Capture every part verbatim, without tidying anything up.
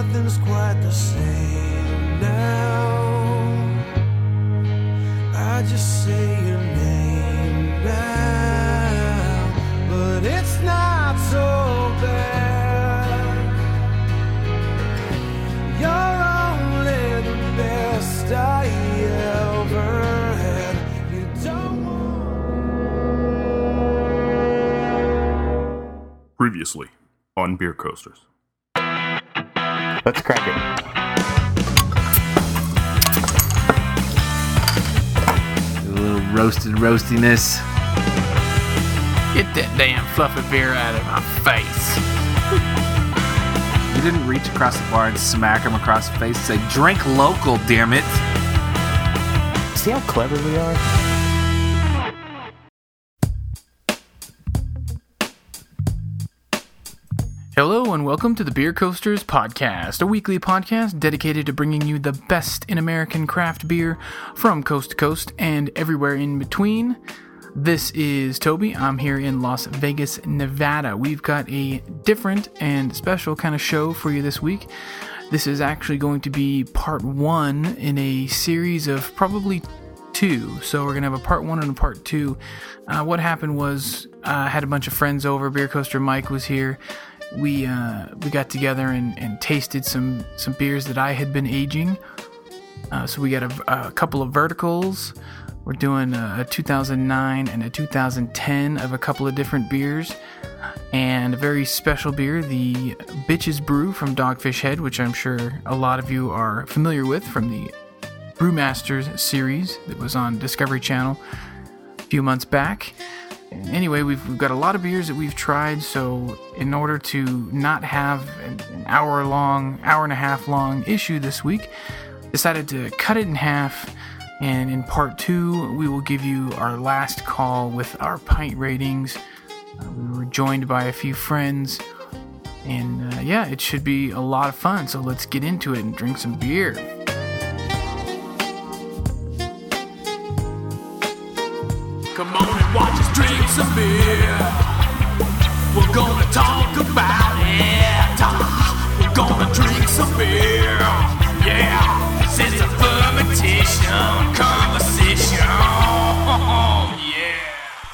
nothing's quite the same now. I just say your name now, but it's not so bad. You're only the best I ever had. You don't want... Previously on Beer Coasters. Let's crack it. A little roasted roastiness. Get that damn fluffy beer out of my face. You didn't reach across the bar and smack him across the face and say, drink local, damn it. See how clever we are? Hello and welcome to the Beer Coasters Podcast, a weekly podcast dedicated to bringing you the best in American craft beer from coast to coast and everywhere in between. This is Toby. I'm here in Las Vegas, Nevada. We've got a different and special kind of show for you this week. This is actually going to be part one in a series of probably two. So we're going to have a part one and a part two. Uh, what happened was uh, I had a bunch of friends over. Beer Coaster Mike was here. We uh, we got together and, and tasted some, some beers that I had been aging. Uh, so we got a, a couple of verticals. We're doing a, a two thousand nine and a two thousand ten of a couple of different beers. And a very special beer, the Bitches Brew from Dogfish Head, which I'm sure a lot of you are familiar with from the Brewmasters series that was on Discovery Channel a few months back. Anyway, we've, we've got a lot of beers that we've tried, so in order to not have an, an hour long, hour and a half long issue this week, decided to cut it in half, and in part two, we will give you our last call with our pint ratings. Uh, we were joined by a few friends, and uh, yeah, it should be a lot of fun, so let's get into it and drink some beer. Come on and watch us drink some beer. We're gonna talk about it. We're gonna drink some beer. Yeah, sense of fermentation, conversation. Yeah.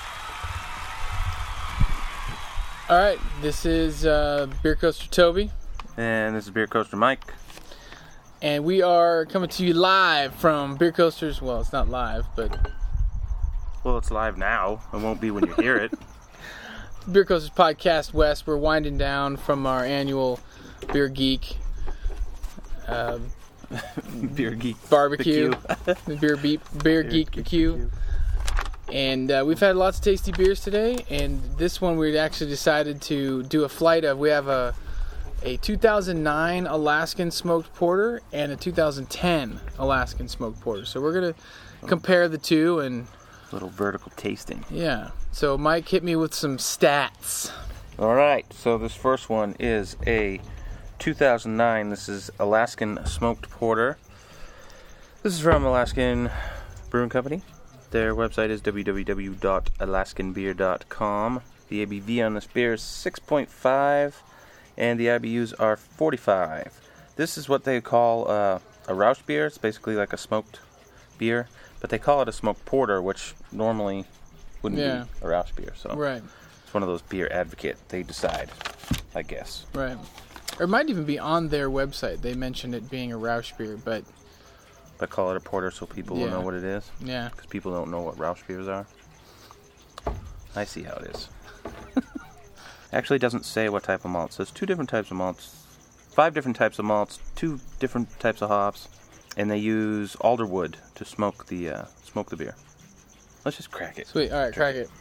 All right, this is uh, Beer Coaster Toby, And this is Beer Coaster Mike. and we are coming to you live from Beer Coasters. Well, it's not live, but Well, it's live now. It won't be when you hear it. Beer Coasters Podcast West. We're winding down from our annual Beer Geek um, Beer Geek barbecue, B Q. Beer Beep, Beer Geek B Q. And uh, we've had lots of tasty beers today, and this one we actually decided to do a flight of. We have a a two thousand nine Alaskan Smoked Porter and a two thousand ten Alaskan Smoked Porter. So we're going to compare the two, and Little vertical tasting. yeah. So Mike hit me with some stats. Alright, so this first one is a two thousand nine. This is Alaskan Smoked Porter. This is from Alaskan Brewing Company. Their website is w w w dot alaskan beer dot com. The A B V on this beer is six point five, and the I B Us are forty-five. This is what they call uh, a Rausch beer. It's basically like a smoked beer, but they call it a smoked porter, which normally wouldn't Yeah. be a Rausch beer. So Right, it's one of those beer advocate. They decide, I guess. right. Or it might even be on their website. They mentioned it being a Rausch beer, but But call it a porter so people Yeah. will know what it is. yeah. Because people don't know what Rausch beers are. I see how it is. Actually, it doesn't say what type of malt. It says two different types of malts. Five different types of malts. Two different types of hops. And they use alderwood to smoke the uh, smoke the beer. Let's just crack it. Sweet. All right, crack it.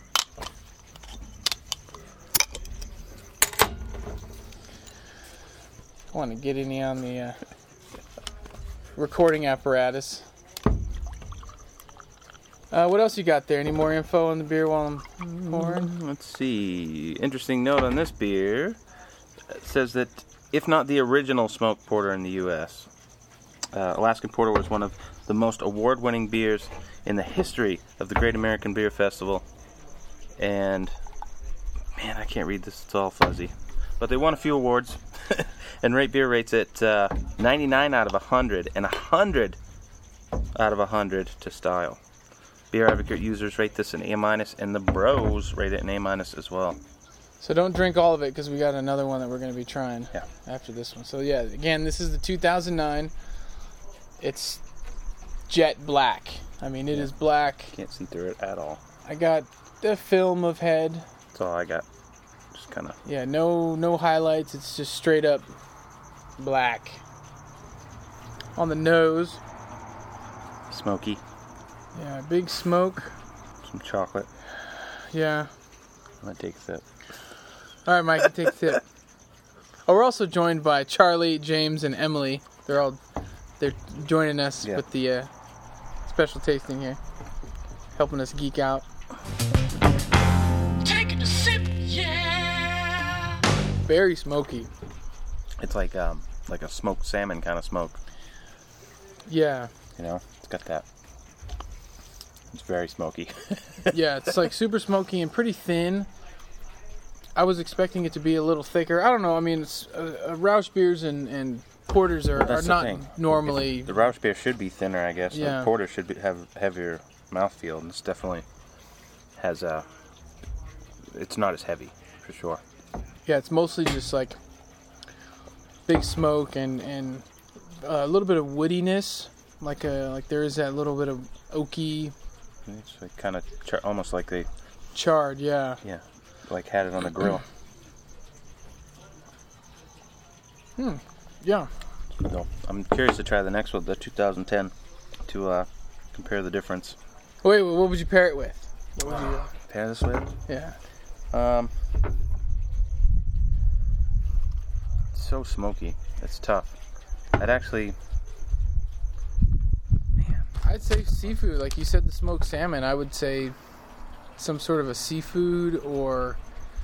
I want to get any on the uh, recording apparatus. Uh, what else you got there? Any more info on the beer while I'm pouring? Let's see. Interesting note on this beer. It says that if not the original smoked porter in the U S, uh, Alaskan Porter was one of the most award-winning beers in the history of the Great American Beer Festival. And, man, I can't read this. It's all fuzzy. But they won a few awards. And Rate Beer rates it uh, ninety-nine out of one hundred and one hundred out of one hundred to style. Beer Advocate users rate this an A minus, and the bros rate it an A minus as well. So don't drink all of it because we got another one that we're going to be trying Yeah. after this one. So yeah, again, this is the two thousand nine. It's jet black. I mean, it Yeah. is black. Can't see through it at all. I got the film of head. That's all I got. Just kind of. Yeah, no no highlights. It's just straight up black. On the nose, Smoky. yeah, big smoke. Some chocolate. Yeah. I'm going to take a sip. All right, Mike, take a sip. Oh, we're also joined by Charlie, James, and Emily. They're all they're joining us Yeah. with the uh, special tasting here, helping us geek out. Taking a sip, yeah. Very smoky. It's like um like a smoked salmon kind of smoke. Yeah, You know? It's got that. It's very smoky. yeah, it's like super smoky and pretty thin. I was expecting it to be a little thicker. I don't know. I mean, it's, uh, uh, Rausch beers and, and porters are, are That's the not thing. normally. The Rausch beer should be thinner, I guess. Yeah. The porter should be, have heavier mouthfeel, and this definitely has a. It's not as heavy, for sure. Yeah, it's mostly just like big smoke and and uh, a little bit of woodiness, like a like there is that little bit of oaky It's like kind of char- almost like they, charred. Yeah, yeah, like had it on the grill. yeah. So I'm curious to try the next one, the two thousand ten, to uh, compare the difference. Wait, wait, what would you pair it with? What would you? Pair this with. Yeah. Um, it's so smoky. It's tough. I'd actually. I'd say seafood, like you said, the smoked salmon. I would say some sort of a seafood or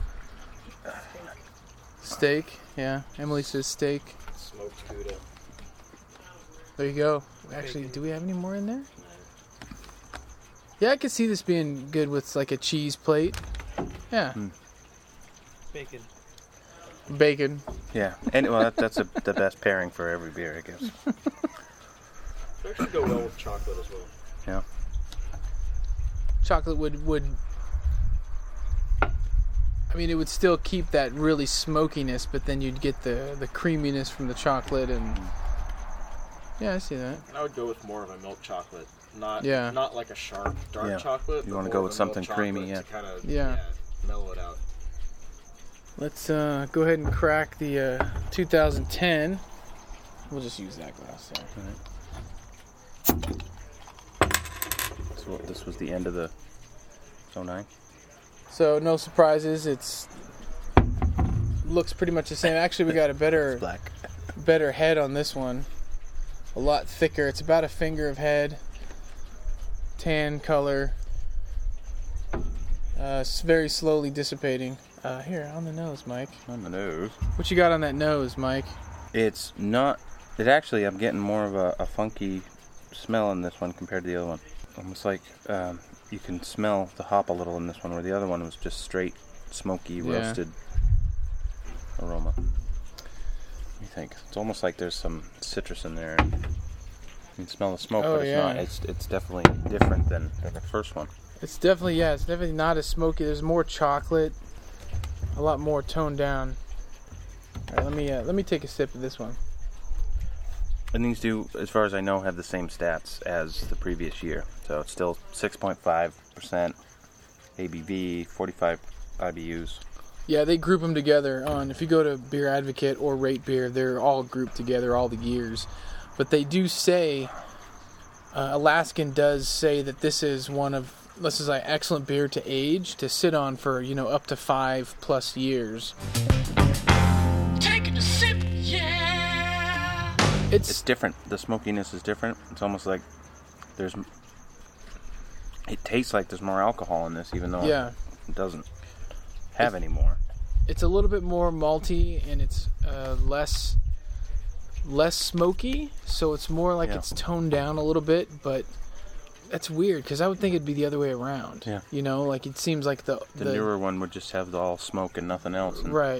steak. Yeah, Emily says steak. Smoked Gouda. There you go. Actually, do we have any more in there? Yeah, I could see this being good with like a cheese plate. Yeah, Bacon. bacon. Yeah, and well, that, that's a, the best pairing for every beer, I guess. It actually go well with chocolate as well. Yeah. Chocolate would would. I mean, it would still keep that really smokiness, but then you'd get the the creaminess from the chocolate, and yeah, I see that. I would go with more of a milk chocolate, not Yeah. not like a sharp dark Yeah. chocolate. You but wanna more go of with a something milk chocolate creamy, yeah. to kind of Yeah. mellow it out. Let's uh, go ahead and crack the uh, two thousand ten. We'll just use that glass there. So this was the end of the oh nine. So no surprises. It's looks pretty much the same. Actually, we got a better Black. better head on this one. A lot thicker. It's about a finger of head. Tan color. Uh, it's very slowly dissipating. Uh, here on the nose, Mike. On the nose. What you got on that nose, Mike? It's not. It actually, I'm getting more of a, a funky smell in this one compared to the other one. Almost like um, you can smell the hop a little in this one, where the other one was just straight smoky Yeah. roasted aroma. What do you think? It's almost like there's some citrus in there. You can smell the smoke, Oh, but it's yeah. not. It's it's definitely different than, than the first one. It's definitely, yeah, it's definitely not as smoky. There's more chocolate, a lot more toned down. All right, let me uh, let me take a sip of this one. And these do, as far as I know, have the same stats as the previous year. So it's still six point five percent A B V, forty-five I B Us. Yeah, they group them together on. If you go to Beer Advocate or Rate Beer, they're all grouped together, all the years. But they do say, uh, Alaskan does say that this is one of this is an excellent beer to age, to sit on for, you know, up to five plus years. Taking a sip, yeah. It's, It's different. The smokiness is different. It's almost like there's. It tastes like there's more alcohol in this, even though yeah, it doesn't have any more. it's a little bit more malty and it's uh, less less smoky, so it's more like Yeah. it's toned down a little bit. But that's weird because I would think it'd be the other way around. Yeah. You know, like it seems like the The, newer one would just have the all smoke and nothing else. And right.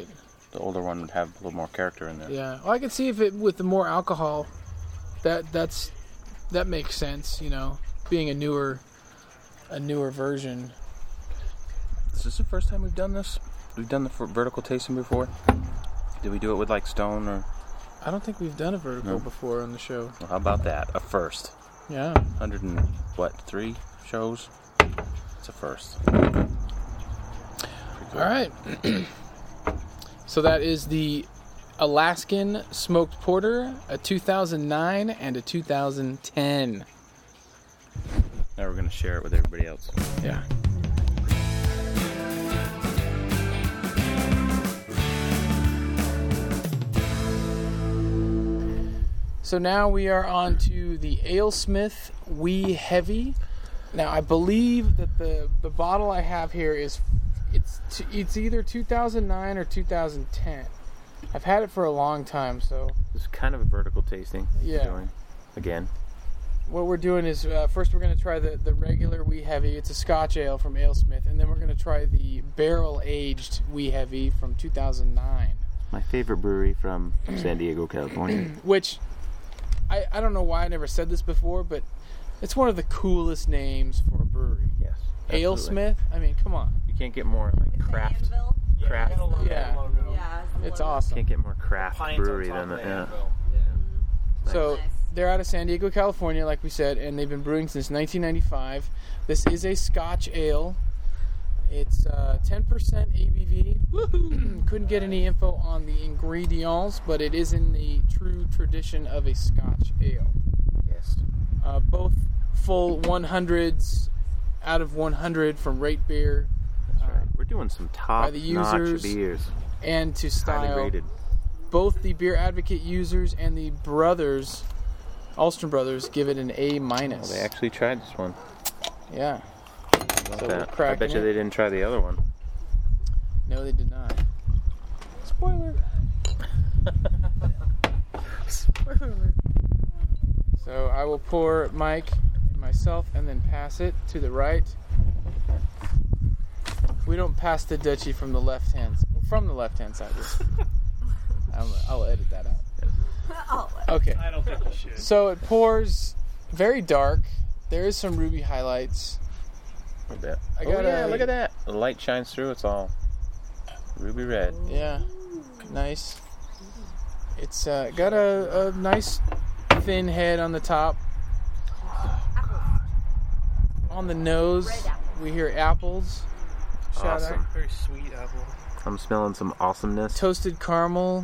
the older one would have a little more character in there. Yeah. Well, I could see if it with the more alcohol, that that's that makes sense. You know, being a newer a newer version. Is this the first time we've done this? We've done the f- vertical tasting before. Did we do it with like Stone or? I don't think we've done a vertical No. before on the show. Well, how about that? A first. Yeah. Hundred and what? Three shows. It's a first. All right. So that is the Alaskan Smoked Porter, a two thousand nine and a two thousand ten. Now we're gonna share it with everybody else. Yeah. So now we are on to the AleSmith Wee Heavy. Now I believe that the, the bottle I have here is it's t- it's either two thousand nine or two thousand ten. I've had it for a long time, so It's kind of a vertical tasting. Yeah. Doing. Again. what we're doing is uh, first we're going to try the, the regular Wee Heavy. It's a Scotch ale from AleSmith, and then we're going to try the barrel aged Wee Heavy from two thousand nine. My favorite brewery from San Diego, California. Which I, I don't know why I never said this before, but it's one of the coolest names for a brewery. Yes. absolutely. AleSmith? I mean, come on. You can't get more like With the craft. anvil. Craft. Yeah. Yeah. It's logo. awesome. Can't get more craft Pines on brewery top than of that. the Yeah. anvil. So Nice. they're out of San Diego, California, like we said, and they've been brewing since nineteen ninety-five. This is a Scotch ale. It's uh, ten percent A B V. Woohoo! Couldn't get any info on the ingredients, but it is in the true tradition of a Scotch ale. Yes. Uh, both full one hundreds out of one hundred from Rate Beer. That's uh, right. We're doing some top the notch users, beers. And to Highly style. rated. Both the Beer Advocate users and the brothers, Alstrom brothers, give it an A minus. Well, they actually tried this one. Yeah. About So we're that. I cracking bet you it. they didn't try the other one. No, they did not. Spoiler. Spoiler. So I will pour Mike and myself and then pass it to the right. We don't pass the Dutchie from the left hand, from the left hand side. I'll, I'll edit that out. Oh, Okay. I don't think you should. So it pours very dark. There is some ruby highlights. A bit. I oh got yeah, a- look at that. The light shines through. It's all ruby red. Yeah, nice. It's uh, got a, a nice thin head on the top. On the nose, Red apple. we hear apples. Shout Awesome. out. Very sweet apple. I'm smelling some awesomeness. Toasted caramel.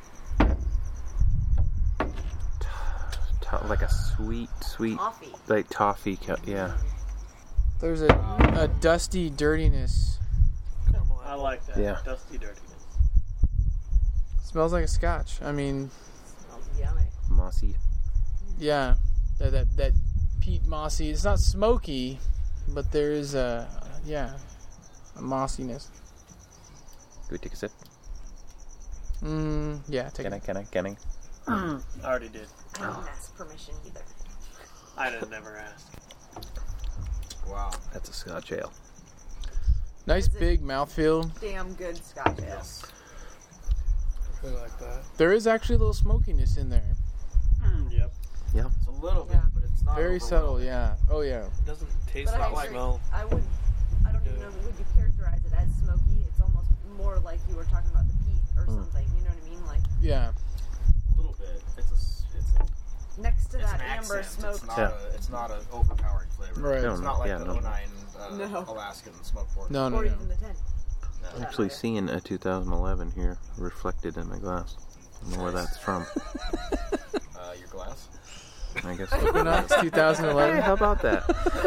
To- like a sweet, sweet, Toffee. like toffee. Co- yeah. There's a, a dusty dirtiness. I like that. Yeah. Dusty dirtiness. Smells like a scotch. I mean, Smells yummy. Mossy. yeah, that that, that peat mossy. It's not smoky, but there is a yeah, a mossiness. Can we take a sip? Mm, yeah, take Can I? it. Can I? Can I? I already did. I didn't ask permission either. I didn't never ask. Wow. That's a Scotch ale. Nice Is it- big mouthfeel. Damn good Scotch ale. I really like that. There is actually a little smokiness in there. Yep. It's a little bit, Yeah. but it's not Very subtle, overwhelming. yeah. Oh yeah. It doesn't taste But I like agree. smell. I would. I don't even know. Would you characterize it as smoky? It's almost more like you were talking about the peat or Mm. something. You know what I mean? Like Yeah. A little bit. It's a, s- it's a next to it's that an amber accent. smoke. It's not Yeah. a it's not an overpowering flavor. Right. No, It's no, not like yeah, the no. oh nine uh, No. Alaskan smoked porter. No, no, Or no. even the ten. I'm actually seeing a two thousand eleven here reflected in my glass. I don't know where that's from. Uh, your glass. I guess. No, it's two thousand eleven. Hey, how about that?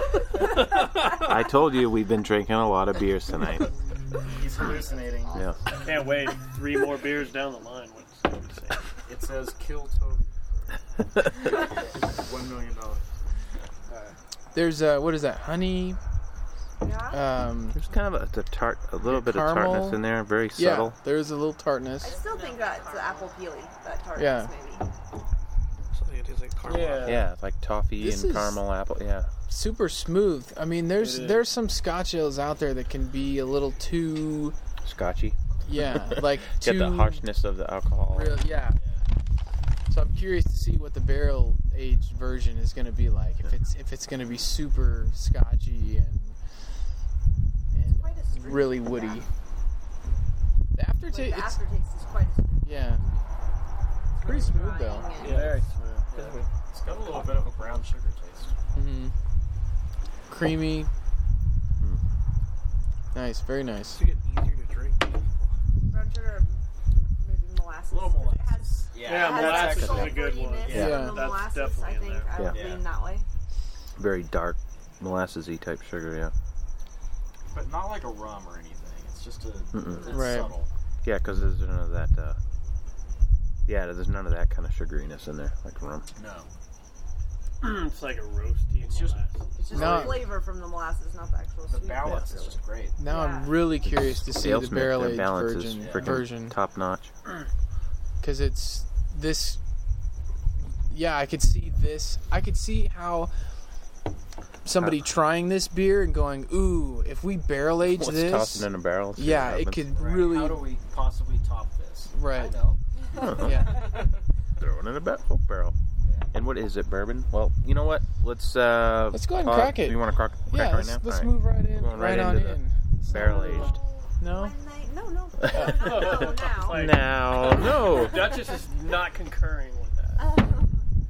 I told you we've been drinking a lot of beers tonight. He's hallucinating. Yeah. Can't wait. Three more beers down the line. What's what to say? It says kill Toby. One million dollars. There's uh, what is that? Honey. Yeah. Um, There's kind of a, a tart, a little bit of Caramel. tartness in there. Very yeah. subtle. There is a little I tartness. still think that's the apple peely. That tartness Yeah. maybe. Something it tastes like caramel. Yeah. Yeah, it's like toffee This and is- caramel apple. Yeah. Super smooth. I mean, there's It is. there's some Scotch ales out there that can be a little too Scotchy. Yeah, like Get too the harshness of the alcohol. real. Yeah. So I'm curious to see what the barrel aged version is going to be like. If it's if it's going to be super scotchy and and Quite a street really like woody. that. The Like, aftertaste, the it's aftertaste is quite a street. yeah, it's pretty smooth though. Drying and- Very smooth. Yeah. It's got a little bit of a brown sugar taste. hmm Creamy. Nice, very nice. To get easier to drink. Brown sugar, maybe molasses. A little 'cause molasses. It has, Yeah, it has molasses is that a good one. sulfuriness Yeah. from the That's molasses, definitely I in think. there. I would Yeah. lean that way. Very dark, molassesy type sugar. Yeah. But not like a rum or anything. It's just a Mm-mm. it's Right. subtle. Yeah, because there's none of that. Uh, yeah, there's none of that kind of sugariness in there, like rum. No. It's like a roasty It's just- molasses. It's just No. the flavor from the molasses, not the actual The sweet. balance really. is just great. Now I'm Yeah. really curious to see the AleSmith, barrel their aged balance version is freaking version top notch. because it's this. Yeah, I could see this. I could see how somebody trying this beer and going, "Ooh, if we barrel age Let's this, toss it in a barrel. see what yeah, it happens. could Right. really How do we possibly top this? right." I know. Yeah, Throw it in a ba- Oak barrel. And what is it, bourbon? Well, you know what? Let's uh. Let's go ahead and pause. crack it. Do you want to crack, crack yeah. right Let's, now? let's All right. move right in, Going right, right on into the in. Barrel aged. No, When they, no, no, no, no, no, now. Like- Now, no. Duchess is not concurring with that. Um,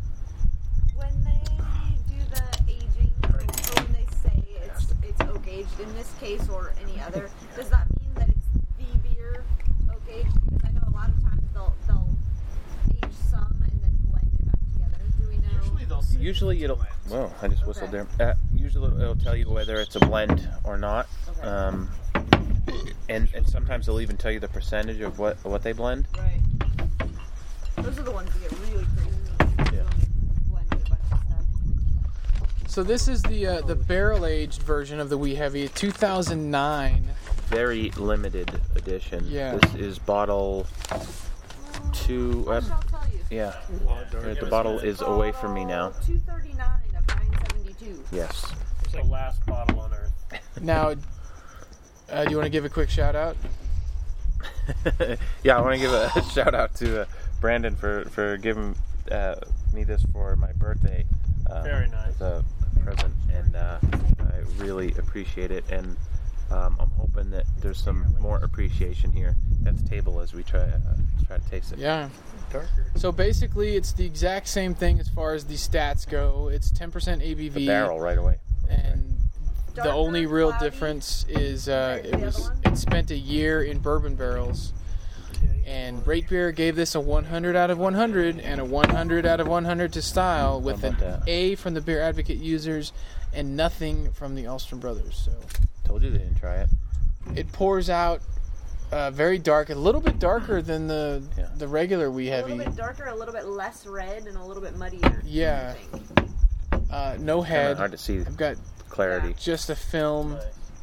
when they do the aging, or when they say it's it's oak aged in this case or any other, does that mean that it's the beer oak aged? Because I know a lot of times they'll they'll age some and then blend it back together. Do we know? Usually they'll say Usually it's it'll. blend. Well, I just whistled Okay. there. Uh, usually it'll, it'll tell you whether it's a blend or not. Okay. Um, and and sometimes they'll even tell you the percentage of what what they blend. Right. Those are the ones that get really crazy. Yeah. When they blend a bunch of stuff. so this is the uh, the barrel aged version of the Wee Heavy, two thousand nine. Very limited edition. Yeah. This is bottle two. I Uh, shall tell you. yeah. Here, the bottle is away from me now. two thirty-nine of nine seventy-two. Yes. It's the last bottle on earth. Now, uh, do you want to give a quick shout out? Yeah, I want to give a shout out to uh, Brandon for for giving uh, me this for my birthday. Uh, Very nice. As a present, and uh, I really appreciate it. And um, I'm hoping that there's some more appreciation here at the table as we try uh, try to taste it. Yeah. So basically, it's the exact same thing as far as the stats go. It's ten percent A B V. The barrel right away. And the Darker, only real cloudy. difference is uh, Compared to it the was other one? it spent a year in bourbon barrels. And Rate Beer gave this a one hundred out of one hundred and a one hundred out of one hundred to style with How an about that? A from the Beer Advocate users and nothing from the Alstrom brothers. So Told you they didn't try it. it pours out uh, very dark, a little bit darker than the Yeah. the regular Wee A Heavy. little bit darker, a little bit less red, and a little bit muddier. Yeah. I think. Uh, no Kinda head. hard to see I've got clarity. just a film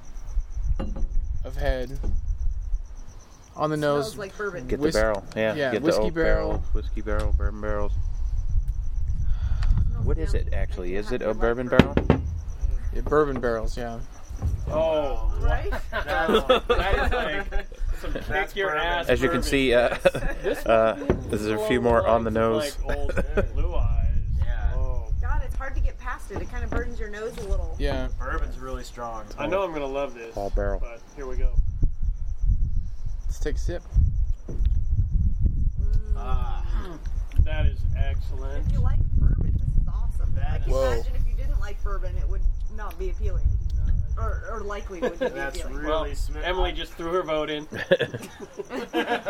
of head on the nose. Smells like bourbon. Get Whis- the barrel. Yeah. yeah, Get whiskey the oak barrel. barrel, whiskey barrel, bourbon barrels. Smells What is yummy. it actually? I do Is have it to a like bourbon barrel? Yeah, bourbon barrels, yeah. Oh, Right? no, that is like some kick your ass. As you can bourbon. see, uh, This uh, one there's is a few along more the on the lines nose. of, like old blue eyes. Yeah. Oh, God, it's hard to get past it. It kind of burdens your nose a little. Yeah. Bourbon's really strong. I know I'm gonna love this. All barrel. But here we go. Let's take a sip. Ah, That is excellent. If you like bourbon, this is awesome. That I can is- Whoa. imagine if you didn't like bourbon, it would not be appealing. Or, or likely wouldn't be that's appealing. really Well, smooth. Emily just threw her vote in. Oh, man.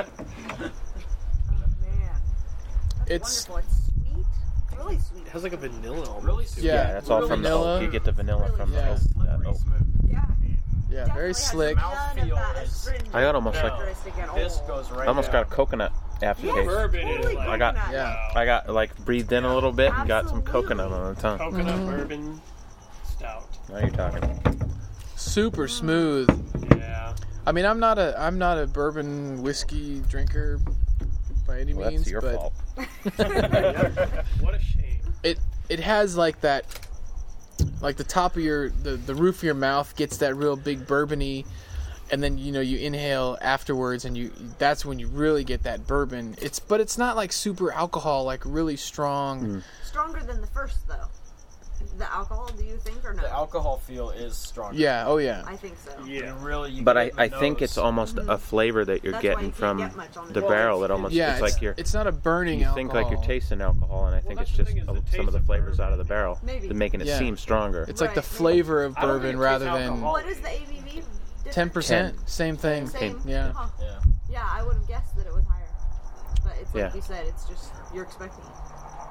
That's It's- wonderful. It's sweet. Really sweet. It has like a vanilla almost. Really too. Yeah, Yeah, that's all really from the vanilla. oak. You get the vanilla Really from Yeah. the oak. slippery Uh, oak. smooth. Yeah. Yeah, Definitely very has slick. None of Mouthfeel that is- astringent I got almost like- characteristic at all. This goes right I almost down. got a coconut aftertaste. Yes. Bourbon Totally is like I got- coconut. Yeah. I got like breathed in a little bit and got some Absolutely. coconut on the tongue. coconut Mhm. bourbon stout. Now you're talking. Super smooth. Yeah. I mean, I'm not a I'm not a bourbon whiskey drinker by any Well, means, that's your but fault. What a shame. it it has like that, like the top of your the, the roof of your mouth gets that real big bourbony, and then you know you inhale afterwards, and you that's when you really get that bourbon. It's but it's not like super alcohol, like really strong. Mm. Stronger than the first, though. The alcohol, do you think, or no? The alcohol feel is stronger. Yeah. Oh yeah. I think so. Yeah, really. You But get I, it in the I think nose. it's almost a flavor that you're That's why getting you can't from get much on the the nose. barrel. It almost Yeah, it's it's, like you're it's not a burning you alcohol. think like you're tasting alcohol, and I think that's it's the just thing is a- the taste some of the of flavors bourbon. out of the barrel, Maybe. that making it Yeah. seem stronger. It's like the Right, maybe. flavor of I don't bourbon think it rather tastes than alcohol. What is the A B V? different? ten percent. Same thing. Same. Yeah. Huh. Yeah. Yeah, I would have guessed that it was higher. But it's like Yeah. you said, it's just, you're expecting it.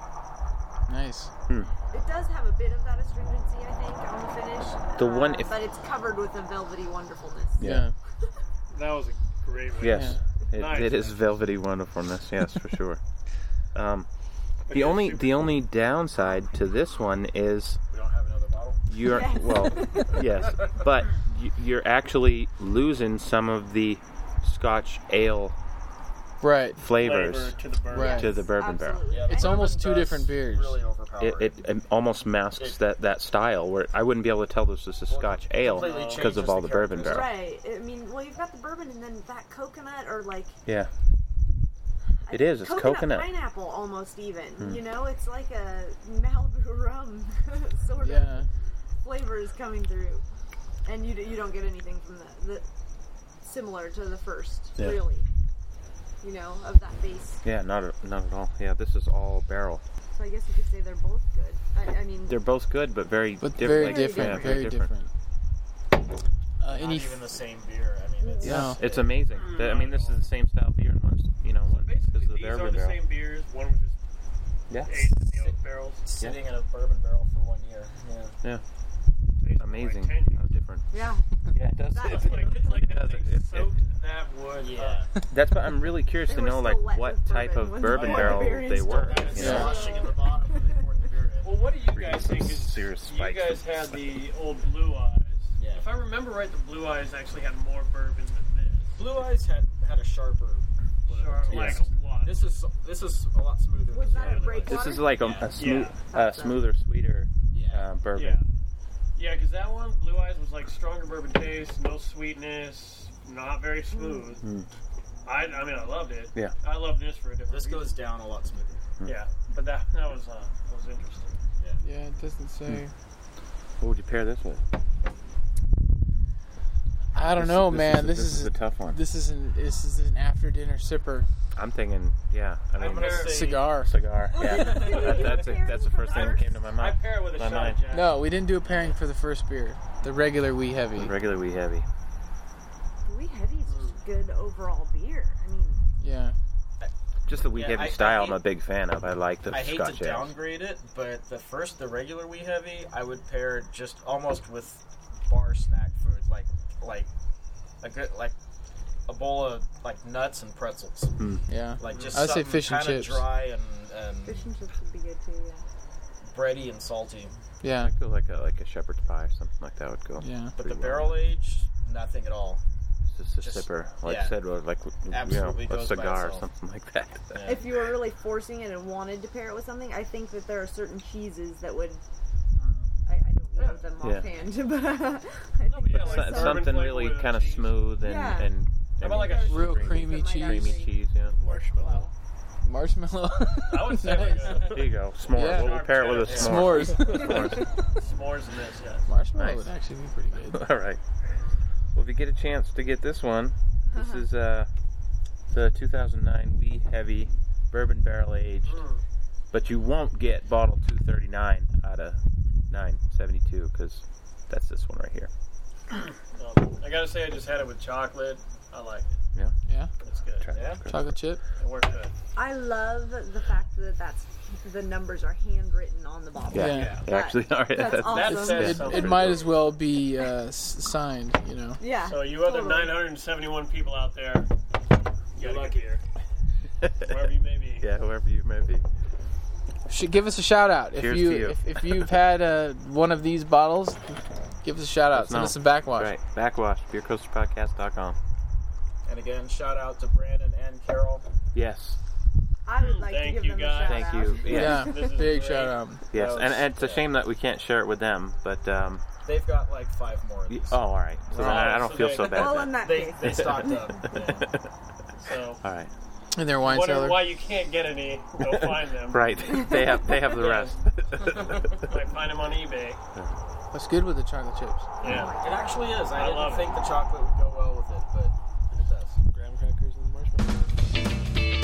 Nice. It does have a bit of that astringency, I think, on the finish. The uh, one- if- but it's covered with a velvety wonderfulness. Yeah. That was a great way. Yes, it, Nice. it is velvety wonderfulness. Yes, for sure. Um, the yeah, only super the only downside to this one is We don't have another bottle. you're Yes. well, yes, but you- you're actually losing some of the Scotch ale Right. Flavor flavors to the bourbon. Right. to the bourbon barrel. Absolutely. Yeah, the It's bourbon almost two does different beers. Really overpower It, it, it almost masks It- that, that style where I wouldn't be able to tell this is a Scotch ale completely because of changes all the the bourbon barrel. Right. I mean, well, you've got the bourbon and then that coconut or like... Yeah, It is, it's coconut. pineapple almost even. You know, it's like a Malibu rum sort Yeah. of flavor is coming through. And you, d- you don't get anything from the, the similar to the first, Yeah. really. You know, of that base. Yeah, not at, not at all. Yeah, this is all barrel. So I guess you could say they're both good. I, I mean, They're both good, but very But different. very like, different. yeah, very different. Uh, Not any even the same beer. I mean, it's No. It's amazing. The- I mean, this is the same style beer, and one's, you know, one because Basically, of the these are bourbon the barrel. same beers. One was just Yeah, aged in the oak barrels. sitting in a bourbon barrel for one year. Yeah. yeah, Tastes amazing. Like ten How different. yeah. Yeah, it does. That- It's, It's like, it's like it does. they It, it, soaked that wood. Yeah. that's what I'm really curious They to were know, still like wet what with type bourbon of when they bourbon poured barrel the beer in. they were. Kind of You know? sloshing in the bottom when they poured the beer in. Well, what do you guys think? Is, Serious you spikes. guys had the old Blue Eyes. Yeah. If I remember right, the Blue Eyes actually had more bourbon than this. Blue Eyes had had a sharper. flavor Sure, to like it. a lot. This is this is a lot smoother. Was than that a the break other This ones. is like a, Yeah. a smooth, Yeah. uh, smoother, sweeter Yeah. uh, bourbon. Yeah. Yeah, because that one, Blue Eyes, was like stronger bourbon taste, no sweetness, not very smooth. Mm. I, I mean, I loved it. Yeah. I love this for a different This reason. goes down a lot smoother. Yeah, but that that was uh, that was interesting. yeah, it doesn't say. What would you pair this with? I don't This- know, this man. Is, this, this is is a tough one. This is an this is an after dinner sipper I'm thinking, yeah. I I'm mean, gonna say- cigar. cigar. Yeah, that, that's a, that's the first thing that came to my I mind. pair it with a My shot mind. of Jack. No, we didn't do a pairing for the first beer. The regular wee heavy. Regular wee heavy. Wee Heavy is just good overall beer. I mean, Yeah. Just the wee Yeah, heavy I- I style. hate- I'm a big fan of. I like the I hate Scotch to ales. downgrade it, but the first, the regular wee heavy, I would pair just almost with bar snack food, like like a good like a bowl of like nuts and pretzels, Yeah. like just I would say something fish and kind of chips. dry and, and fish and chips would be good too. Yeah. bready and salty. Yeah. I go like a like a shepherd's pie or something like that would go. Yeah. But pretty the well. barrel age, nothing at all. It's just a just- sipper, like yeah. I said, or like you know, Absolutely a goes by cigar or itself. something like that. Yeah. If you were really forcing it and wanted to pair it with something, I think that there are certain cheeses that would. I, I don't know them Yeah. offhand, but I think yeah, there's like So- some- bourbon something flavor really with a kind of cheese. smooth and Yeah. and, How about like a There's Real some creamy cheeses that might cheese. creamy actually cheese? Yeah. work well. Marshmallow. I would say like a There you go. S'mores. Yeah. We'll, we'll pair it with a Yeah. s'more. S'mores. S'mores. s'mores in this, yeah. Marshmallow Nice. would actually be pretty good. All right. Well, if you get a chance to get this one, this is uh, the two thousand nine Wee Heavy Bourbon Barrel Aged, but you won't get bottle two thirty-nine out of nine seventy-two because that's this one right here. Um, I gotta say, I just had it with chocolate. I like it. Yeah. It's good. Try- Yeah, Chocolate chip. it works good. I love the fact that that's the numbers are handwritten on the bottle. Yeah, Yeah. they actually are. That's That's, awesome. That says It, something. it might as well be uh, s- signed, you know. Yeah. So you other totally. nine hundred seventy-one people out there, you're lucky here, wherever you may be. yeah, whoever you may be. Should give us a shout out if Cheers you, to you. If, if you've had uh, one of these bottles. Give us a shout out. Let us Send know. us some backwash. Right, backwash, beer coaster podcast dot com. And again, shout out to Brandon and Carol. Yes, I would like Thank to give you, them guys. a shout thank out. you. Yeah, Yeah. This is big great. shout out. Yes, That and, was- and it's a yeah. shame that we can't share it with them, but um, They've got like five more. Of these. Oh, all right. So then I, I don't so feel they- so bad. Well, then. in that They case. they stocked up. Yeah. So, All right. In their wine wondering cellar. why you can't get any, go find them. Right. They have they have the rest. Might find them on eBay. What's good with the chocolate chips? Yeah. It actually is. I, I didn't love think the chocolate would go well with it, but it does. Graham crackers and marshmallows.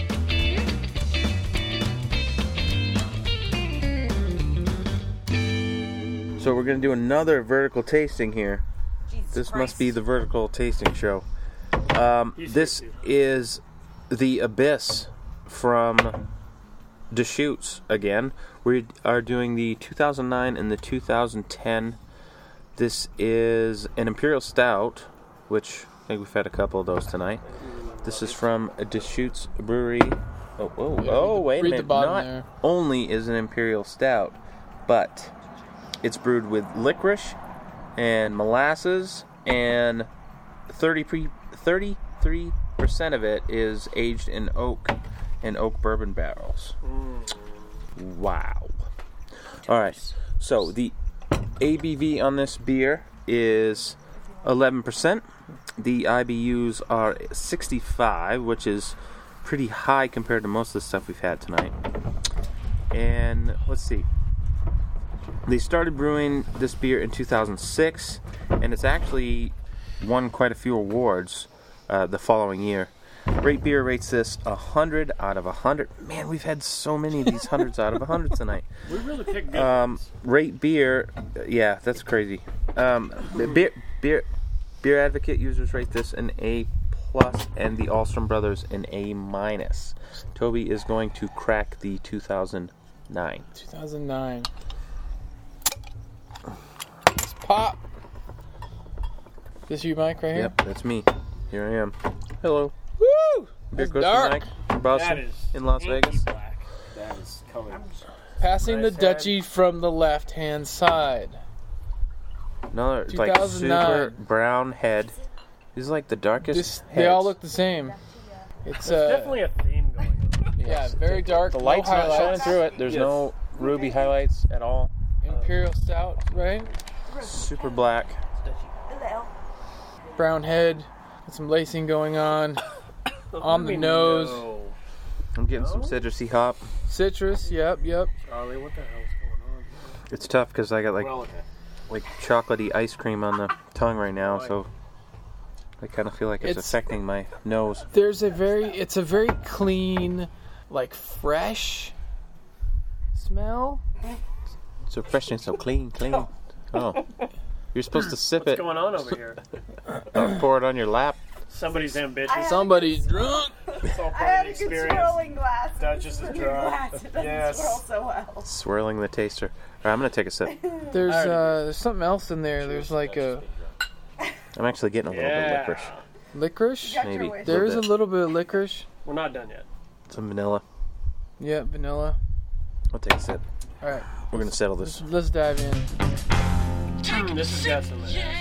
So we're gonna do another vertical tasting here. Jesus This Christ. must be the vertical tasting show. Um, He's this here, is the Abyss from Deschutes again. We are doing the two thousand nine and the two thousand ten. This is an Imperial Stout, which I think we've had a couple of those tonight. This is from Deschutes Brewery. Oh, oh, Yeah, oh read the- wait a read the minute. bottom Not there. only is an Imperial Stout, but it's brewed with licorice and molasses, and thirty-three percent of it is aged in oak and oak bourbon barrels. Wow. All right. So the A B V on this beer is eleven percent. The I B Us are sixty-five, which is pretty high compared to most of the stuff we've had tonight. And let's see. They started brewing this beer in two thousand six, and it's actually won quite a few awards uh, the following year. Rate Beer rates this one hundred out of one hundred. Man, we've had so many of these hundreds out of one hundred tonight. We really picked good Um, ones. Rate Beer, yeah, that's crazy. Um, beer, beer, beer Advocate users rate this an A plus, and the Alstrom Brothers an A minus. Toby is going to crack the two thousand nine. two thousand nine. Let's pop. This you, Mike, right here? Yep, that's me. Here I am. Hello. Woo! Beer That's Coaster dark. Mike from Boston That is in Las inky Vegas. black. That is colored. Passing the Nice head. Dutchie from the left-hand side. Another like two thousand nine. super brown head. This is like the darkest. This, they all heads. look the same. It's There's uh, definitely a theme going on. yeah, very dark. The no light's not shining highlights. through it. There's Yes. no ruby highlights at all. Imperial Stout, right? Super black. Brown head. Got some lacing going on. On the nose. No. I'm getting some citrusy hop. Citrus. Yep, yep. Charlie, what the hell's going on? It's tough because I got like Well, like chocolatey ice cream on the tongue right now, so I kind of feel like it's, It's- affecting my nose. There's a very. It's a very clean, like fresh smell. So fresh and so clean, clean. Oh, you're supposed to sip What's it, going on over here? pour it on your lap. Somebody's ambitious. Somebody's drunk. It's all I part had of a the good experience. swirling glass. Duchess is Swirling drunk. glass. It doesn't Yes. swirl so well. Swirling the taster. All right, I'm gonna take a sip. There's uh, there's something else in there. There's like a I'm actually getting a little bit of Yeah. licorice, licorice. Got your maybe. wish. There is a little bit. little bit of licorice. We're not done yet. Some vanilla. Yeah, vanilla. I'll take a sip. All right, We're gonna settle this. let's dive in. Mm, this has got some uh, flavor.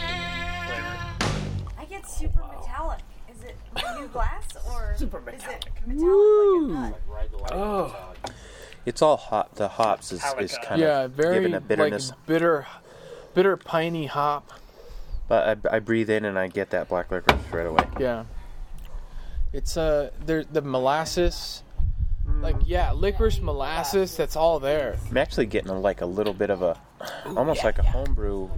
I get super metallic. Is it new glass or Super is metallic. it metallic Woo! like a nut? oh, It's all hot. The hops is, is kind Yeah, of very giving a like bitterness. bitter, bitter piney hop. But I, I breathe in and I get that black licorice right away. Yeah. It's uh, there the molasses. Like yeah, licorice molasses. That's all there. I'm actually getting a, like a little bit of a, almost like a homebrew,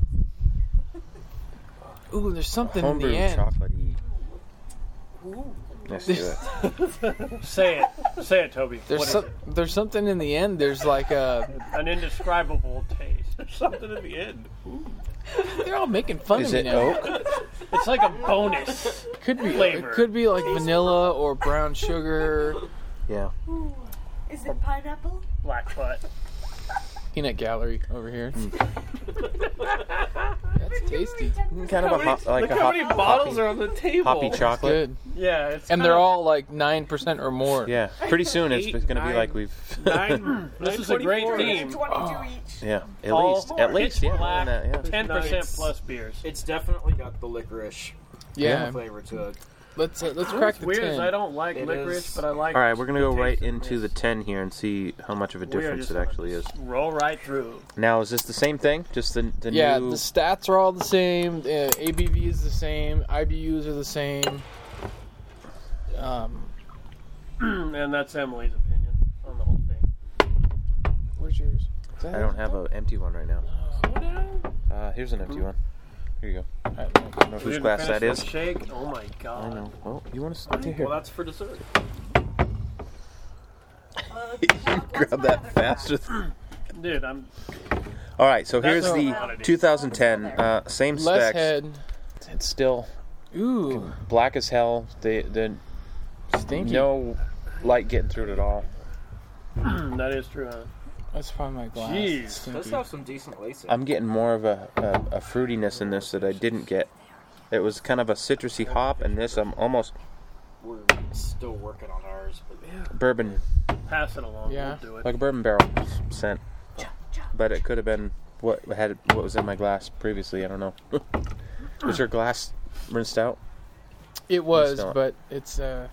Ooh, there's something in homebrew the end. chocolatey. Let's do it. Say it. Say it, Toby. There's What is some, it? there's something in the end. There's like a. An indescribable taste. There's something at the end. They're all making fun Is of me it now. oak? It's like a bonus. Could be. flavor? It could be like vanilla or brown sugar, Yeah. Is it pineapple? Black butt. peanut gallery over here. Hmm. That's tasty. Kind of a hop, like Look a how hop, many bottles hoppy, are on the table. hoppy chocolate. Good. Yeah, it's And kind they're of- all like nine percent or more. Yeah. Pretty soon it's, Eight, it's going to be nine. like we've. nine. This is a great theme. twenty-two each. Yeah. At All least. At least. pitch Yeah. black, more than that, yeah. ten percent Nice. plus beers. It's definitely got the licorice Yeah. flavor to it. let's uh, let's What's crack the weird is ten. I don't like It licorice, is- but I like. All right, we're gonna go the right taste of into the this. ten here and see how much of a We are difference just it gonna actually is. just Roll right through. Now, is this the same thing? Just the the Yeah, new? the stats are all the same. Uh, A B V is the same. I B Us are the same. Um, And that's Emily's opinion on the whole thing. where's yours? Is that I don't have an empty one right now. Slow down. Uh, here's an empty one. Here you go. All right, I don't know We whose didn't glass finish that is. the Shake. Oh my I god. know. Well, you want to stay here? Well, that's for dessert. Grab that faster. Dude, I'm. All right, so That's here's a the lot. twenty ten. Uh, same Less specs. head. It's still Ooh, black as hell. The the stinky. no light getting through it at all. That is true, huh? Let's find my glass. Jeez. It's It does stinky. have some decent lacing. I'm getting more of a, a, a fruitiness in this that I didn't get. It was kind of a citrusy hop, and this I'm almost We're still working on ours, but yeah. bourbon, Pass it along. Yeah. We'll do it. like a bourbon barrel scent. But it could have been what had what was in my glass previously. I don't know. Was your glass rinsed out? It was, Still- but it's uh,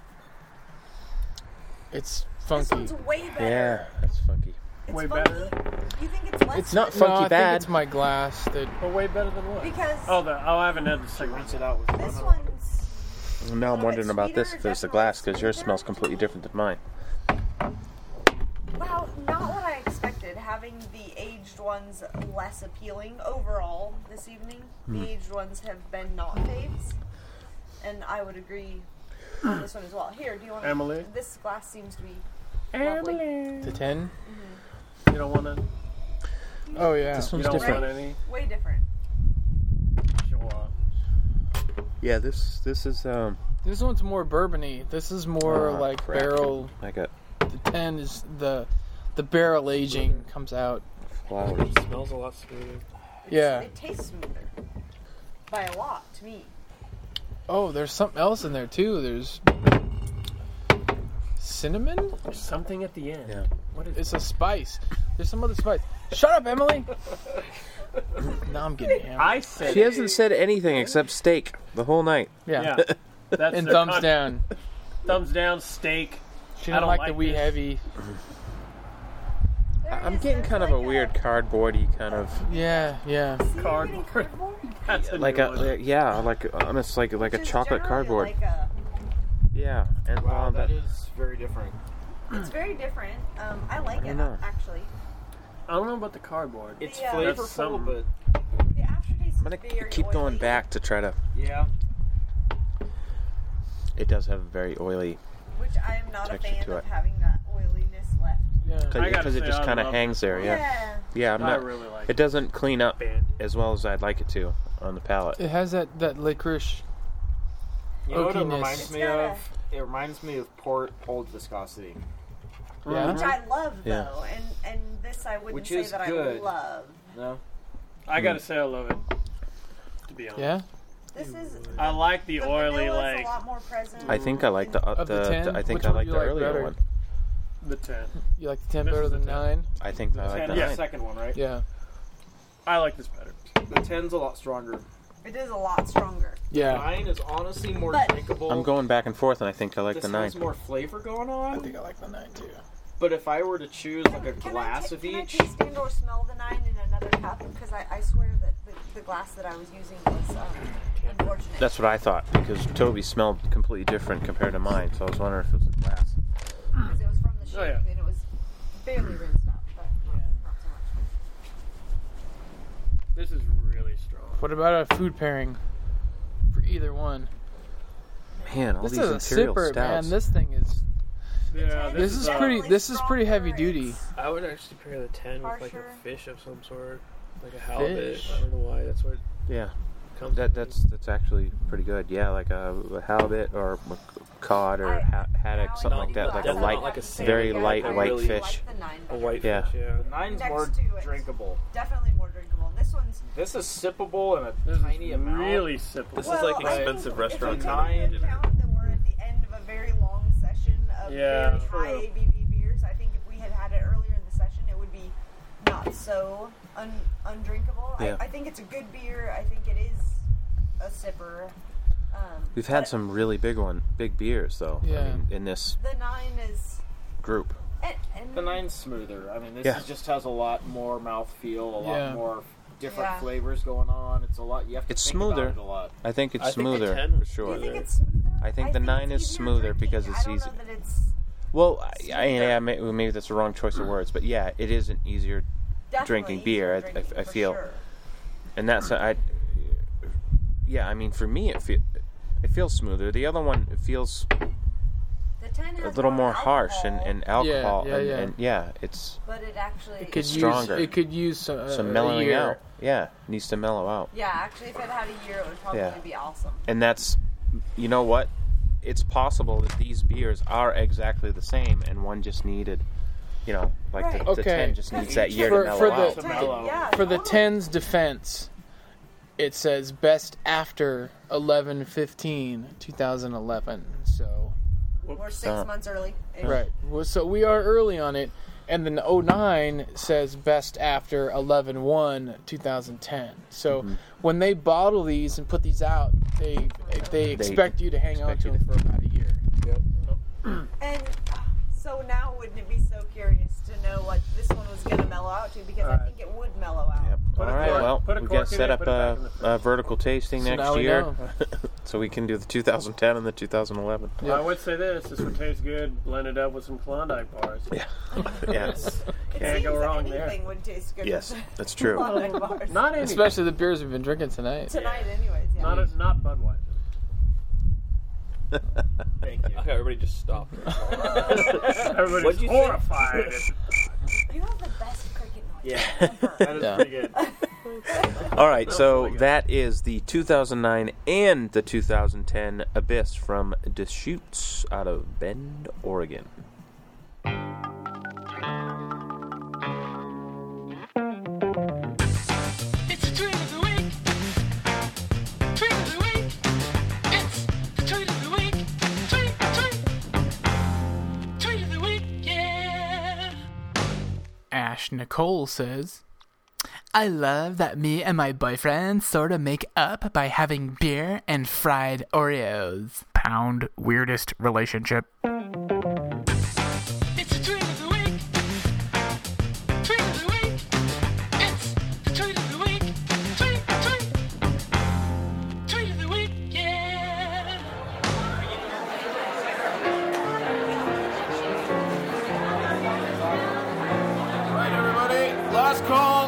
it's This funky. one's way better. Yeah, that's funky. It's Way funky. better? You think it's less? It's not funky? No, funky I bad. think it's my glass that. But way better than what? Because Oh, the, oh, I haven't had the second Rinse it out with this lemon. one's Now I'm little bit wondering about this sweeter, if it's the definitely glass because yours sweeter. smells completely different than mine. wow, not what I expected. Having the aged ones less appealing overall this evening. Hmm. The aged ones have been not faves, and I would agree on this one as well. Here, do you want Emily? This glass seems to be lovely. The ten? You don't want to. Oh yeah. This You one's don't different. want any. Way different. Sure. Yeah, this this is um This one's more bourbony. This is more Oh, like crap. barrel. I got The ten is the the barrel aging comes out. flowers. Smells a lot smoother. Yeah. It tastes smoother by a lot to me. Oh, there's something else in there too. There's cinnamon. There's something at the end. Yeah. What is It's a spice. There's some other spice. Shut up, Emily. Now I'm getting hammered. I said. She hasn't said anything except steak the whole night. Yeah. Yeah. That's And their thumbs con- down. Thumbs down. Steak. She I don't don't like, like the wee this. heavy. There I'm is, getting there's kind of like a weird cardboardy kind of Yeah, yeah. See, you're Cardboard. getting cardboard? That's a like new a one. yeah like almost like like a Which is chocolate generally cardboard. Like a, Yeah, and Wow, um, that that, is very different. it's very different. Um, I like I it don't know. actually. I don't know about the cardboard. It's Yeah. That's flavorful, something. but The aftertaste I'm is gonna very keep going oily. back to try to. yeah. It does have a very oily Which I am not a texture fan to of it. having that oiliness left. Yeah. I gotta because it say, just I kind of love hangs this there. one. Yeah, yeah. I'm I not. really like It doesn't clean up Band. as well as I'd like it to on the palate. It has that, that licorice. You know what it Oakiness. reminds It's me got a- of? It reminds me of Port Old Viscosity. Yeah. Which I love though, Yeah. and and this I wouldn't Which say is that good. I love. No? I gotta say, I love it. To be honest. Yeah. This is I like the, the oily, vanilla's like a lot more present. I think I like the, uh, Of the the, ten? the I think Which I one like do the you like earlier better? one. the ten. You like the ten This better is the than ten. nine? I think I like ten the is the nine. second one, right? Yeah. I like this better. The ten's a lot stronger. It is a lot stronger. Yeah. Nine is honestly more But- drinkable. I'm going back and forth, and I think I like this the nine. has more flavor going I on. think I like the nine too. But if I were to choose like a Can glass I ta- of can each, I taste and or smell the nine in another cup? Because I, I swear that the, the glass that I was using was um, unfortunate. That's what I thought because Toby smelled completely different compared to mine, so I was wondering if it was the glass. Because it was from the shake Oh, yeah. and it was barely rinsed out, but not, not so much. This is really strong. What about a food pairing for either one? Man, all This these is a imperial sipper, stouts. man. This thing is. Yeah, This is uh, pretty- Definitely this is pretty heavy stronger duty. mix. I would actually pair the ten with like Harsher. a fish of some sort, like a halibut. Fish? I don't know why. That's what yeah, comes. that to that's that's actually pretty good. Yeah, like a, a halibut or a cod or I- ha- haddock, now I something know like that, you like a guys light, don't like a the salmon. very yeah, light I white really fish. like the nine me. A better. white Yeah. fish, yeah. the nine's Next more to it. drinkable. Definitely more drinkable. This one's This is sippable in a This tiny is amount. really simple. This is well, like I think expensive if restaurant you take nine. into account that we're at the end of a very long session of Yeah. very high A B V beers, I think if we had had it earlier in the session, it would be not so un- undrinkable. Yeah. I, I think it's a good beer. I think it is a sipper. Um, We've had but some really big one, big beers though. I Yeah. mean, in this The nine is. group. And, and The nine's smoother. I mean, this Yeah. is, just has a lot more mouthfeel, a lot Yeah. more different Yeah. flavors going on. It's a lot. You have to It's think smoother. about it a lot. I think it's I think the smoother ten for was Do sure. you think it's smoother? I think the it's nine is easier smoother drinking. because it's I don't easy. know that it's Well, I, I, yeah, may- maybe that's the wrong choice of words, but yeah, it is an easier, definitely Drinking beer, easier I- I- drinking, I for feel. sure. and that's I. Yeah, I mean, for me, it feel it feels smoother. The other one it feels The ten a has little more harsh and, alcohol, and alcohol, yeah, and, yeah. and yeah, it's but it actually. It could It's use stronger. it could use some, uh, some a mellowing year. out. Yeah, needs to mellow out, Yeah, actually, if it had a year, it would probably Yeah. be awesome. and that's, you know what, it's possible that these beers are exactly the same, and one just needed, you know, like the, Right. the Okay. ten just needs that year For- to mellow for the- out. To mellow. Yeah, For the totally. ten's defense, it says best after eleven fifteen twenty eleven. So We're six Uh, months early. right, well, so we are early on it, and then oh nine says best after eleven one twenty ten. So Mm-hmm. when they bottle these and put these out, they they expect you to hang on expect to you them for about a year. And so now, wouldn't it be so curious to know what this one was going to mellow out to? Because I Alright. think it would mellow out. Yep. Put All a right, cork- well, put a we've cork got to in set it, up put it back a, in the fridge. a vertical tasting So next now we year, know. so we can do the two thousand ten and the two thousand eleven. I would say this: this would taste good blended up with some Klondike bars. Yeah, yes, It Can't seems go that wrong there. anything would taste good. yes, with that's true. Klondike bars. Not any. Especially the beers we've been drinking tonight. Tonight, anyways. Yeah. Not a, not Budweiser. Thank you. Okay, everybody just stop. Everybody's What'd you say? horrified. You have the best cricket noise Yeah. ever. That is Yeah. pretty good. All right, so that is the two thousand nine and the two thousand ten Abyss from Deschutes out of Bend, Oregon. It's the tweet of the week. Tweet of the week. It's the tweet of the week. Tweet, tweet. Tweet of the week, yeah. Ash Nicole says, I love that me and my boyfriend sort of make up by having beer and fried Oreos. Pound weirdest relationship. It's the tweet of the week. Tweet of the week. It's the tweet of the week. Tweet, tweet. Tweet of the week, yeah. All right, everybody. Last call.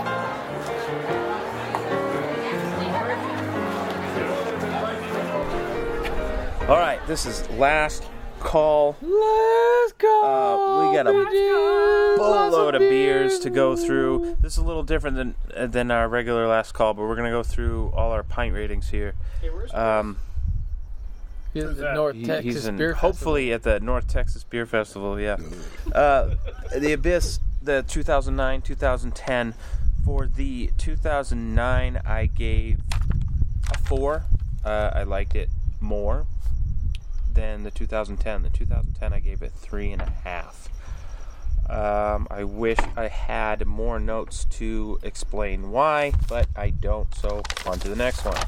All right, this is last call. Let's go. Uh, we got a bitches. Lots boatload of beers to go beers. through. This is a little different than uh, than our regular last call, but we're gonna go through all our pint ratings here. Hey, where's Um, He's at Who's the that? North he- Texas he's in, Beer hopefully at the North Texas Beer Festival. Yeah. Uh, the Abyss, the two thousand nine, two thousand ten. For the two thousand nine, I gave a four. Uh, I liked it more than the two thousand ten. The two thousand ten, I gave it three and a half. Um, I wish I had more notes to explain why, but I don't. So on to the next one.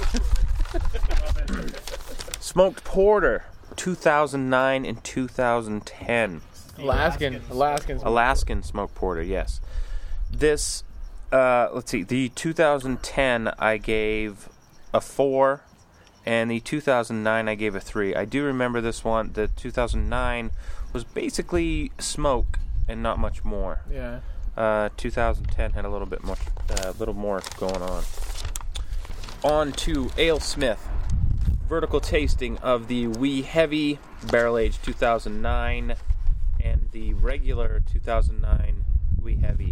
Smoked Porter, two thousand nine and two thousand ten. Alaskan. Alaskan. Alaskan Smoked Porter, yes. This, uh, let's see, the two thousand ten I gave a four, and the two thousand nine I gave a three. I do remember this one. The two thousand nine was basically smoke and not much more. Yeah. Uh, two thousand ten had a little bit more, a uh, little more going on. On to Ale Smith. Vertical tasting of the Wee Heavy Barrel Aged two thousand nine and the regular two thousand nine Wee Heavy.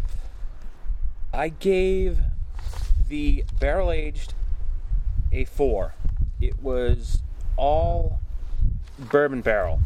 I gave the Barrel Aged a four. It was all bourbon barrel.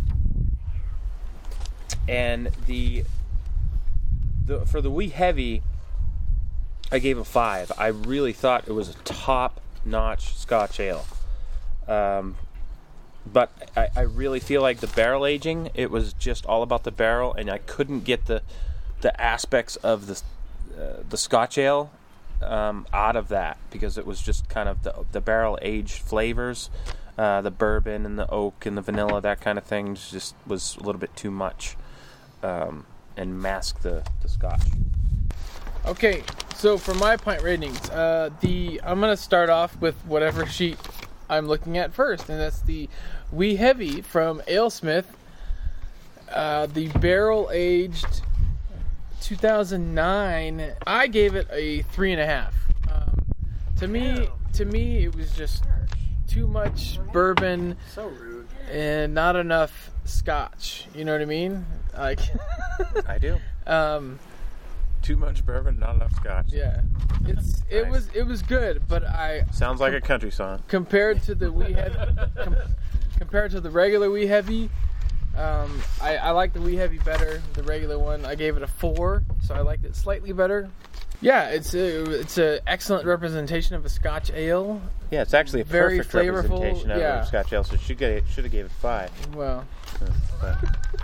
And the, the for the Wee Heavy, I gave a five. I really thought it was a top-notch Scotch ale. Um, but I, I really feel like the barrel aging, it was just all about the barrel, and I couldn't get the the aspects of the uh, the Scotch ale um, out of that because it was just kind of the, the barrel aged flavors, uh, the bourbon and the oak and the vanilla, that kind of thing, just was a little bit too much, um, and masked the, the Scotch. Okay, so for my pint ratings, uh, the I'm gonna start off with whatever sheet I'm looking at first, and that's the Wee Heavy from AleSmith, uh, the barrel aged two thousand nine. I gave it a three and a half. Um, to me, to me, it was just too much bourbon, So rude. and not enough Scotch. You know what I mean? Like, I do. um. Too much bourbon, not enough Scotch. Yeah, it's it Nice. was it was good, but I Sounds like a country song. compared to the Wee Heavy, com- compared to the regular Wee Heavy, um, I, I like the Wee Heavy better. The regular one, I gave it a four, so I liked it slightly better. Yeah, it's a it's an excellent representation of a Scotch ale. Yeah, it's actually a Very perfect flavorful, representation of yeah. a Scotch ale, so should get should have gave it five. Well, But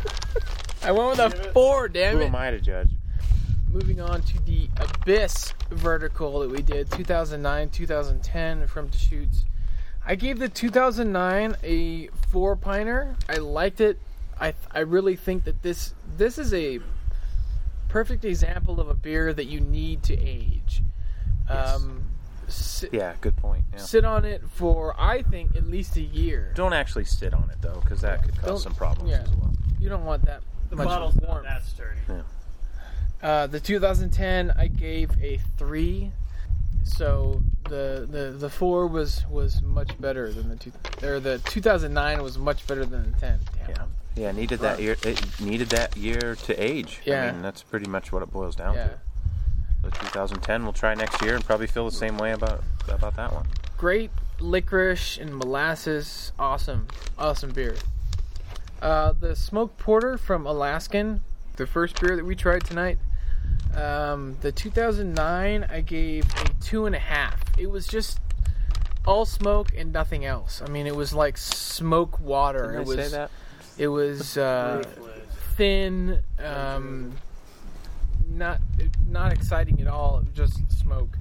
I went with a four. Damn who it! am I to judge? Moving on to the Abyss vertical that we did, two thousand nine, two thousand ten from Deschutes. I gave the two thousand nine a four pinter. I liked it. I I really think that this this is a perfect example of a beer that you need to age. Um, sit, Yeah, good point. Yeah. sit on it for, I think, at least a year. Don't actually sit on it though, because that could cause Don't- some problems yeah. as well. You don't want that The much bottle's not warmth. that sturdy. Uh, the two thousand ten, I gave a three. So the the, the four was, was much better than the two, or the two thousand nine was much better than the ten. Damn. Yeah, yeah. Needed that year. It needed that year to age. Yeah. I mean, that's pretty much what it boils down Yeah. to. The two thousand ten, we'll try next year and probably feel the same way about about that one. Great licorice and molasses. Awesome, awesome beer. Uh, the smoked porter from Alaskan, the first beer that we tried tonight. Um, the two thousand nine, I gave a two and a half. It was just all smoke and nothing else. I mean, it was like smoke water. Didn't it I was, say that? It was uh, thin, um, not not exciting at all. It was just smoke.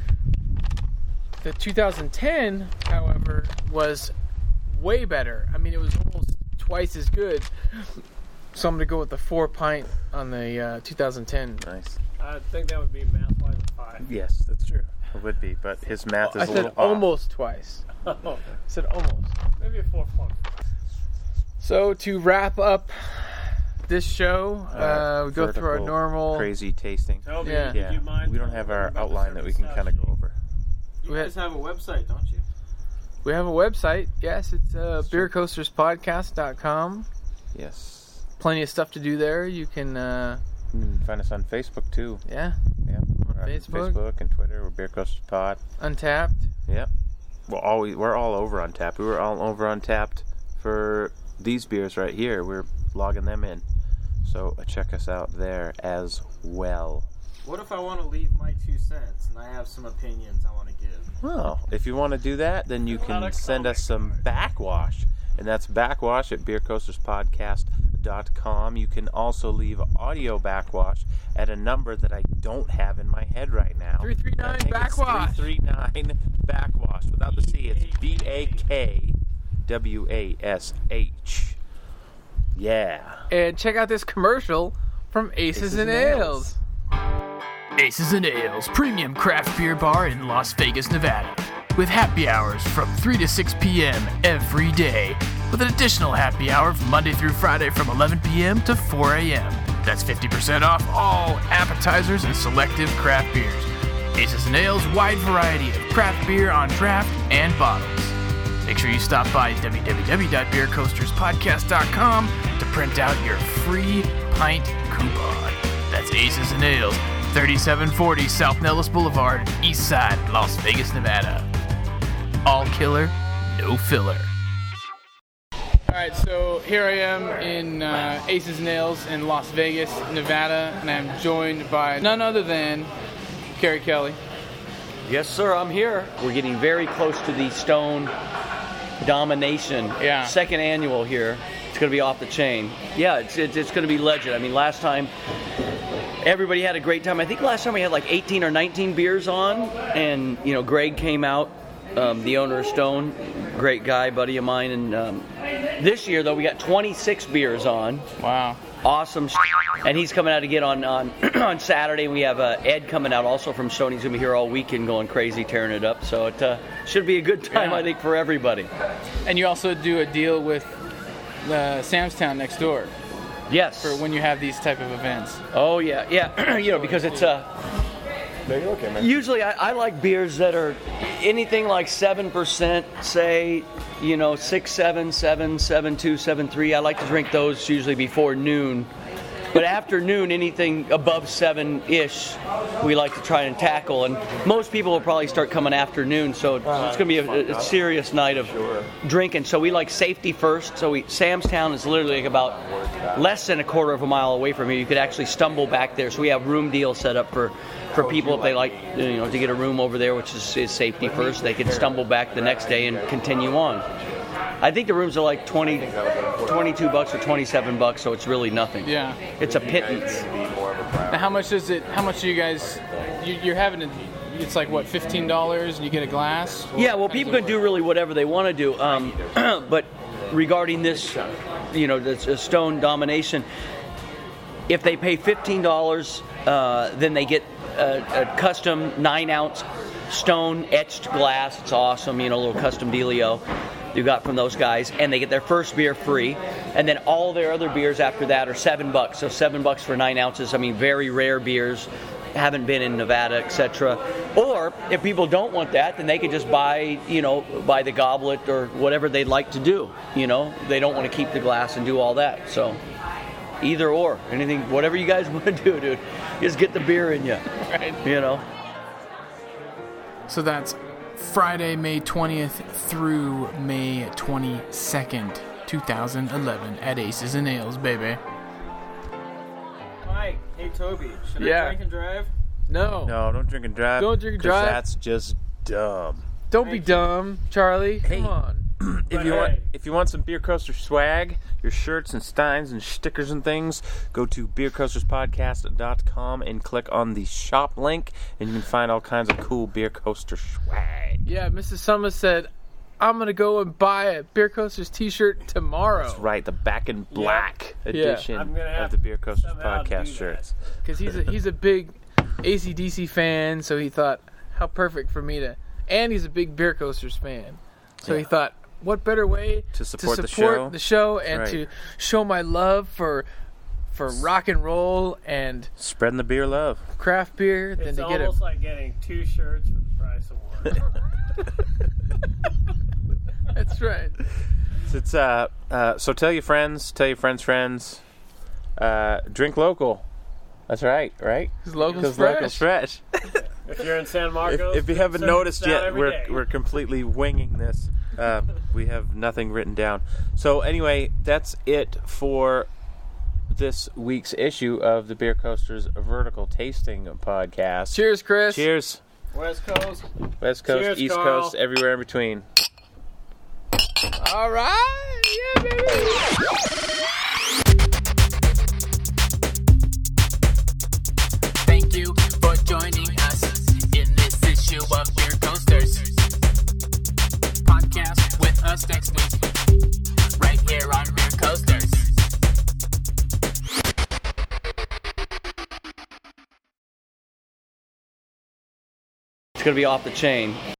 The two thousand ten, however, was way better. I mean, it was almost twice as good. So I'm going to go with the four pint on the uh, two thousand ten. Nice. I think that would be math-wise a five. Yes, that's true. It would be, but his math is I a said little off. almost twice. Oh, I said almost. maybe a four point five. So to wrap up this show, uh, we go through our vertical, normal. crazy tasting. Toby, Yeah. do Yeah, you mind? we don't have our about the outline that we can service kind of stuff? go over. You We guys have a website, don't you? We have a website. Yes, it's uh, beer coasters podcast dot com. Yes. Plenty of stuff to do there. You can, uh, You can find us on Facebook too. yeah, Yeah, we're on Facebook. Facebook and Twitter. We're Beer Coasters Pod. Untapped. Yep. We're always we're all over Untapped. We were all over Untapped for these beers right here. We're logging them in, so uh, check us out there as well. What if I want to leave my two cents and I have some opinions I want to give? Well, if you want to do that, then you Not can a send us some comic backwash, and that's backwash at beer coasters podcast dot com. You can also leave audio backwash at a number that I don't have in my head right now. three three nine I think it's backwash. three three nine backwash. Without the C, it's B A K W A S H. Yeah. And check out this commercial from Aces, Aces and and Ales. Aces and Ales, premium craft beer bar in Las Vegas, Nevada. With happy hours from three to six p.m. every day. With an additional happy hour from Monday through Friday from eleven p.m. to four a.m. That's fifty percent off all appetizers and selective craft beers. Aces and Ales' wide variety of craft beer on draft and bottles. Make sure you stop by w w w dot beer coasters podcast dot com to print out your free pint coupon. That's Aces and Ales, thirty-seven forty South Nellis Boulevard, East Side, Las Vegas, Nevada. All killer, no filler. All right, so here I am in uh, Aces and Ales in Las Vegas, Nevada, and I'm joined by none other than Kerry Kelly. Yes, sir, I'm here. We're getting very close to the Stone Domination. Yeah. Second annual here. It's going to be off the chain. Yeah, it's it's, it's going to be legend. I mean, last time everybody had a great time. I think last time we had like eighteen or nineteen beers on, and you know, Greg came out, um, the owner of Stone, great guy, buddy of mine, and um, this year though we got twenty-six beers on. Wow. Awesome, and he's coming out again on on, on Saturday. We have uh, Ed coming out also from Stone. He's gonna be here all weekend, going crazy, tearing it up. So it uh, should be a good time, Yeah. I think, for everybody. And you also do a deal with the Sam's Town next door Yes. for when you have these type of events. Oh yeah, yeah. You know, because it's uh, No, you're okay, man. usually I, I like beers that are anything like seven percent, say, you know, six, seven, seven, seven, two, seven, three. I like to drink those usually before noon. But after noon, anything above seven-ish, we like to try and tackle. And most people will probably start coming after noon, so it's going to be a, a serious night of drinking. So we like safety first. So we, Sam's Town is literally like about less than a quarter of a mile away from here. You could actually stumble back there. So we have room deals set up for, for people if they like, you know, to get a room over there, which is, is safety first. They can stumble back the next day and continue on. I think the rooms are like twenty, twenty-two bucks or twenty-seven bucks, so it's really nothing. Yeah. It's a pittance. Now, how much is it? How much do you guys? You, you're having a. It's like what, fifteen dollars, and you get a glass. Yeah, well, people can do really whatever they want to do. Um, but regarding this, you know, this uh, Stone domination, if they pay fifteen dollars, uh, then they get a, a custom nine ounce Stone etched glass. It's awesome, you know, a little custom dealio you got from those guys, and they get their first beer free, and then all their other beers after that are seven bucks. So seven bucks for nine ounces. I mean, very rare beers. Haven't been in Nevada, et cetera. Or if people don't want that, then they could just buy, you know, buy the goblet or whatever they'd like to do. You know, they don't want to keep the glass and do all that. So either or, anything, whatever you guys want to do, dude, just get the beer in you. Right. You know. So that's Friday, May twentieth through May twenty-second, twenty eleven at Aces and Ales, baby. Mike, hey Toby, should Yeah. I drink and drive? No. No, don't drink and drive. Don't drink and 'cause drive. That's just dumb. Don't be dumb, Charlie. Come on. If you want, if you want some Beer Coaster swag, your shirts and steins and stickers and things, go to beer coasters podcast dot com and click on the shop link, and you can find all kinds of cool Beer Coaster swag. Yeah, Missus Summers said, I'm going to go and buy a Beer Coasters t-shirt tomorrow. That's right, the Back in Black Yeah. edition I'm gonna have of the Beer Coasters somehow do podcast that. shirts. Because he's a, he's a big A C D C fan, so he thought, how perfect for me to... And he's a big Beer Coasters fan. So he Yeah. thought, what better way To support the support show? the show and Right. to show my love for for rock and roll and Spreading the beer love. craft beer than It's to get a... almost like getting two shirts for the price of one. That's right. So it's uh, uh, so tell your friends, tell your friends' friends, uh, drink local. That's right, right? Because local's 'Cause fresh. local's fresh. If you're in San If, Marcos, if you haven't send us noticed out yet, every we're day. we're completely winging this. Uh, we have nothing written down. So anyway, that's it for this week's issue of the Beer Coasters Vertical Tasting Podcast. Cheers, Chris. Cheers. West Coast. West Coast, Cheers, East Carl. Coast, everywhere in between. All right. Yeah, baby. Thank you for joining us in this issue of Beer Coasters. Podcast with us next week, right here on Beer Coasters. It's going to be off the chain.